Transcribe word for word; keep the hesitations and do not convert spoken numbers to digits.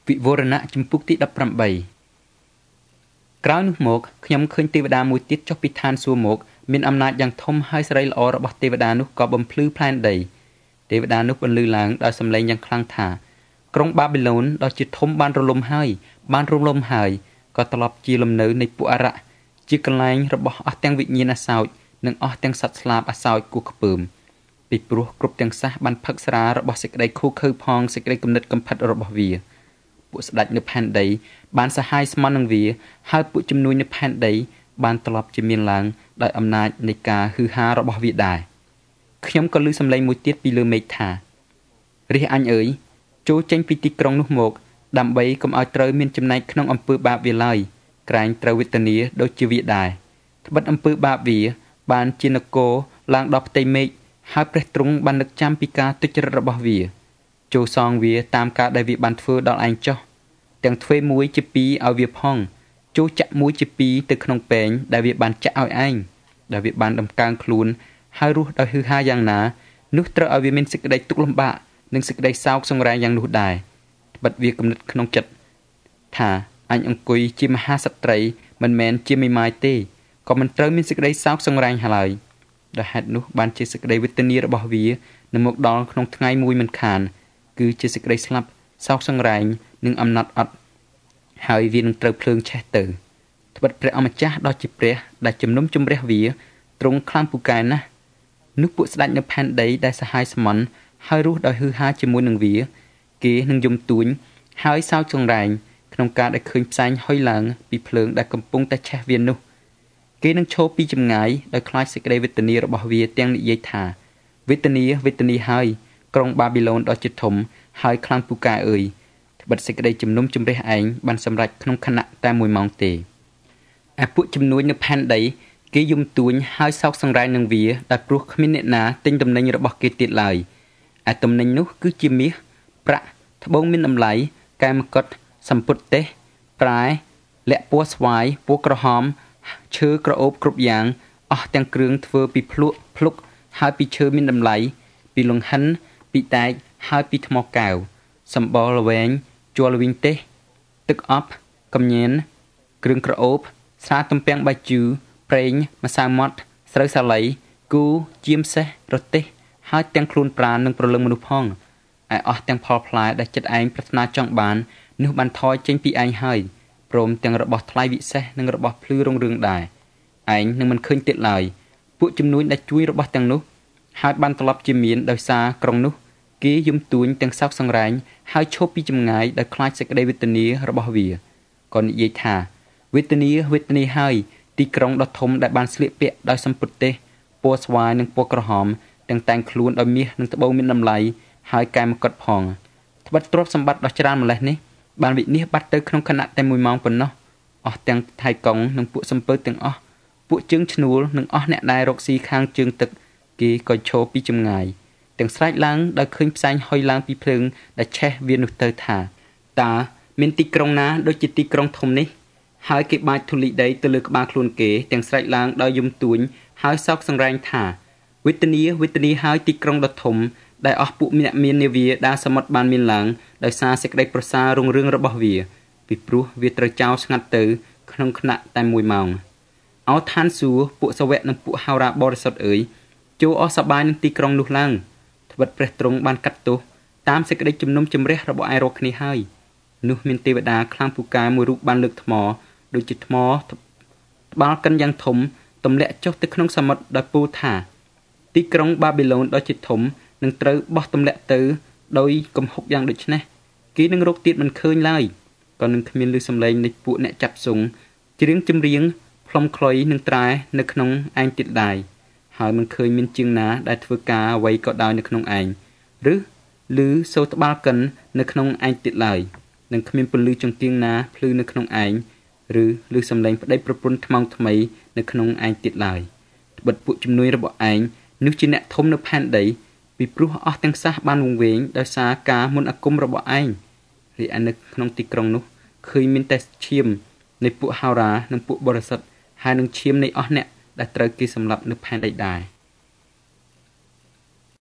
វិវរណៈជំពូកទីដប់ប្រាំបីក្រោយនោះមកខ្ញុំឃើញទេវតាមួយទៀតចុះពីឋានសួគ៌មកមានអំណាចយ៉ាងធំហើយសេរីល្អរបស់ទេវតានោះក៏បំភ្លឺផែនដីទេវតានោះបន្លឺឡើងដោយសំឡេងយ៉ាងខ្លាំងថាក្រុងបាប៊ីឡូនដ៏ជាធំបានរលំហើយបានរលំហើយក៏ត្រឡប់ជាលំនៅនៃពួកអារ៉ាក់ជាកន្លែងរបស់អស់ទាំងវិញ្ញាណអសោចនិងអស់ទាំងសត្វស្លាបអសោចគោះខ្ពើមពីព្រោះគ្រប់ទាំងសះបានផឹកស្រារបស់សេចក្តីខូខើផងសេចក្តីគំនិតកំផិតរបស់វាពួកស្ដេចនៅផែនដីបានសហាយស្មន់នឹងវាហើយពួកជំនួយនៅផែនដីបានត្រឡប់ជាមានឡើងដោយអំណាចនៃការហឺហារបស់វាដែរខ្ញុំក៏ឮសំឡេងមួយទៀតពីលើមេឃថារាជអញអើយចូលចេញពីទីក្រុងនោះមកដើម្បីកុំឲ្យត្រូវមានចំណែកក្នុងអំពើបាបវាឡើយក្រែងត្រូវវេទនាដូចជាវាដែរត្បិតអំពើបាបវាបានជានគរឡើងដល់ផ្ទៃមេឃហើយព្រះទ្រង់បាននឹកចាំពីការទុច្ចរិតរបស់វាចូលសងវាតាមការដែលវាបានធ្វើដល់ឯងចុះទាំងទ្វេមួយជាពីរឲ្យវាផងចូលចាក់មួយជាពីរទៅក្នុងពែងដែលវាបានចាក់ឲ្យឯងដែលវាបានដំកើងខ្លួនហើយរស់ដោយហឺហាយ៉ាងណានោះត្រូវឲ្យវាមានសេចក្តីទុក្ខលំបាកនិងសេចក្តីសោកសង្រែងយ៉ាងនោះដែរត្បិតវាគំនិតក្នុងចិត្តថាអញអង្គុយជាមហាក្សត្រីមិនមែនជាមេម៉ាយទេក៏មិនត្រូវមានសេចក្តីសោកសង្រែងឡើយដោយហេតុនោះបានជាសេចក្តីវេទនារបស់វានឹងមកដល់ក្នុងថ្ងៃមួយមិនខានគឺជាសេចក្តីស្លាប់សោកសង្រែងនិងអំណត់អត់ហើយវានឹងត្រូវភ្លើងឆេះទៅត្បិតព្រះអម្ចាស់ដ៏ជាព្រះដែលជំនុំជម្រះវាទ្រង់ខ្លាំងពូកែណាស់នោះពួកស្ដេចនៅផែនដីដែលសហាយស្មន់ហើយរស់ដោយហឺហាជាមួយនឹងវាគេនឹងយំទួញហើយសោកសង្រែងក្នុងការដែលឃើញផ្សែងហុយឡើងពីភ្លើងដែលកំពុងតែឆេះវានោះគេនឹងឈរពីចម្ងាយដោយខ្លាចសេចក្តីវេទនារបស់វាទាំងនិយាយថាវេទនាវេទនាហើយក្រុងបាប៊ីឡូនដ៏ជាធំហើយខ្លាំងពូកែអើយត្បិតសេចក្តីជំនុំជម្រះឯងបានសម្រេចក្នុងខណៈតែមួយម៉ោងទេឯពួកជំនួយនៅផែនដីគេយំទួញហើយសោកសង្រែងនឹងវាដែលព្រោះគ្មានអ្នកណាទិញទំនិញរបស់គេទៀតឡើយឯទំនិញនោះគឺជាមាសប្រាក់ត្បូងមានតម្លៃកែមកុដសម្ពុតទេសប្រែលាក់ពណ៌ស្វាយពណ៌ក្រហមឈើក្រអូបគ្រប់យ៉ាងអស់ទាំងគ្រឿងធ្វើពីភ្លក់ភ្លុកហើយពីឈើមានតម្លៃពីលង្ហិនពីដែកហើយពីថ្មកកែវសម្បល់ល្វែងជ័រល្វីងទេសទឹកអប់កំញៀនគ្រឿងក្រអូបស្រាទំពាំងបាយជូរប្រេងម្សៅម៉ត់ស្រូវសាលីគូជាមសេះរទេសហើយទាំងខ្លួនប្រាណនិងប្រលឹងមនុស្សផងឯអស់ទាំងផលផ្លែដែលចិត្តឯងប្រាថ្នាចង់បាននោះបានថយចេញពីឯងហើយព្រមទាំងរបស់ថ្លៃវិសេសនិងរបស់ភ្លឺរុងរឿងដែរឯងនឹងមិនឃើញទៀតឡើយពួកជំនួយដែលជួយរបស់ទាំងនោះហើយបានត្រឡប់ជាមានដោយសារក្រុងនោះគេយំទួញទាំងសោកសង្រែងហើយឈប់ពីចម្ងាយដោយខ្លាចសេចក្តីវេទនារបស់វាក៏និយាយថាវេទនាវេទនាហើយទីក្រុងដ៏ធំដែលបានស្លៀកពាក់ដោយសម្ពុតទេសពណ៌ស្វាយនិងពណ៌ក្រហមទាំងតែងខ្លួនដោយមាសនិងត្បូងមានតម្លៃហើយកែមកុដផងត្បិតទ្រព្យសម្បត្តិដ៏ច្រើនម្លេះនេះបានវិនិច្ឆ័យបាត់ទៅក្នុងខណៈតែមួយម៉ោងប៉ុណ្ណោះអស់ទាំងថៃកុងនិងពួកសំពើទាំងអស់ពួកជើងឈ្នួលនិងអស់អ្នកដែលរកស៊ីខាងជើងទឹកគេក៏ឈរពីចម្ងាយទាំងស្រែកឡើងដោយឃើញផ្សែងហុយឡើងពីភ្លើងដែលឆេះវានោះទៅថាតើមានទីក្រុងណាដូចជាទីក្រុងធំនេះហើយគេបាចធូលីដីទៅលើក្បាលខ្លួនគេទាំងស្រែកឡើងដោយយំទួញហើយសោកសង្រែងថាវេទនាវេទនាហើយទីក្រុងដ៏ធំដែលអស់ពួកអ្នកមាននាវាដែលសមុទ្របានមានឡើងដោយសារសេចក្តីប្រសើររុងរឿងរបស់វាពីព្រោះវាត្រូវចោលស្ងាត់ទៅក្នុងខណៈតែមួយម៉ោងអោឋានសួគ៌ពួកសាវកនិងពួកហោរាបរិសុទ្ធអើយចូលអស់សប្បាយនឹងទីក្រុងនោះឡើងត្បិតព្រះទ្រង់បានកាត់ទោសតាមសេចក្តីជំនុំជម្រះរបស់ឯងរាល់គ្នាហើយនោះមានទេវតាខ្លាំងពូកែមួយរូបបានលើកថ្មដូចជាថ្មត្បាល់កិនយ៉ាងធំទម្លាក់ចុះទៅក្នុងសមុទ្រដោយពោលថាទីក្រុងបាប៊ីឡូនដ៏ជាធំនឹងត្រូវបោះទម្លាក់ទៅដោយកំហុកយ៉ាងដូចនេះគេនឹងរកទៀតមិនឃើញឡើយក៏នឹងគ្មានឮសំឡេងនៃពួកអ្នកចាប់ស៊ុងច្រៀងចម្រៀងផ្លុំខ្លុយនឹងត្រែនៅក្នុងឯងទៀតដែរហើយមិនឃើញមានជាងណាដែលធ្វើការអ្វីក៏ដោយនៅក្នុងឯងឬឮសូរត្បាល់កិននៅក្នុងឯងទៀតឡើយនឹងគ្មានពន្លឺចង្កៀងណាភ្លឺនៅក្នុងឯងឬឮសំឡេងប្តីប្រពន្ធថ្មងថ្មីនៅក្នុងឯងទៀតឡើយត្បិតពួកជំនួយរបស់ឯងនោះជាអ្នកធំនៅផែនដីពីព្រោះអស់ទាំងសះបានវង្វេងដោយសារការមន្តអាគមរបស់ឯងរីឯនៅក្នុងទីក្រុងនោះឃើញមានតែឈាមនៃពួកហោរានិងពួកបរិសុទ្ធហើយនឹងឈាមនៃអស់អ្នកដែលត្រូវគេសម្លាប់នៅផែនដីដែរ